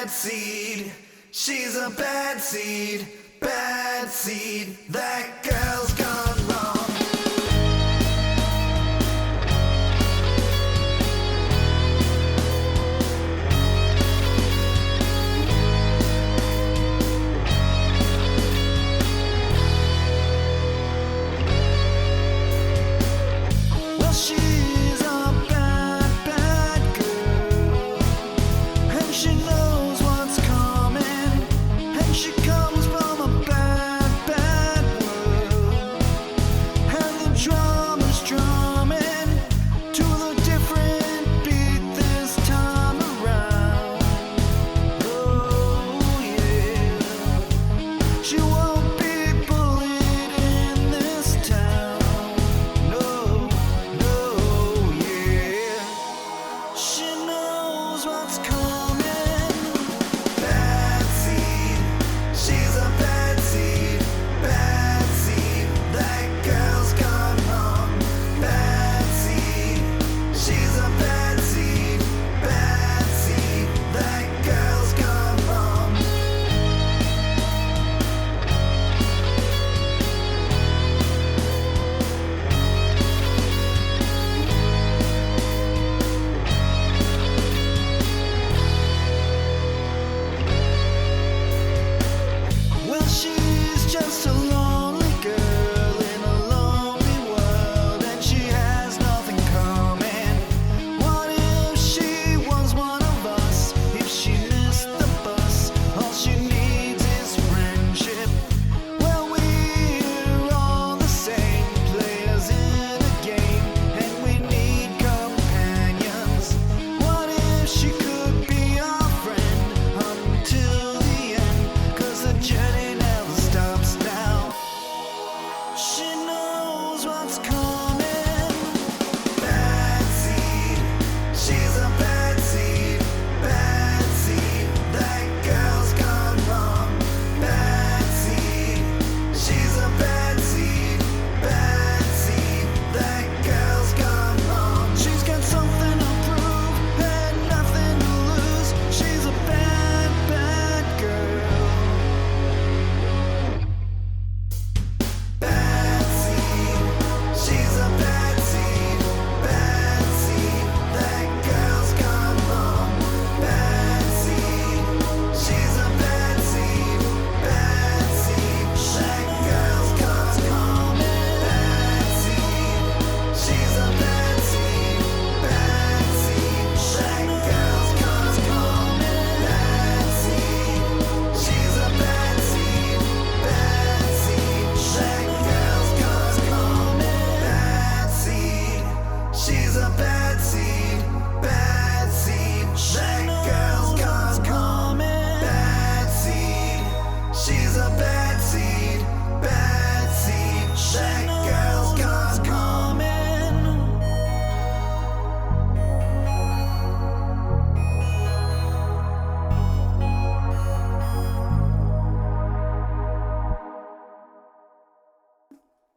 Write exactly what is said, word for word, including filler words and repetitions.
bad seed. She's a bad seed, bad seed. That girl's gone wrong. Well, she's a bad, bad girl, and she knows what's coming, and she comes from a bad, bad world, and the drama's drumming to the different beat this time around. Oh yeah, she won't be bullied in this town. No, no, yeah, she knows what's coming.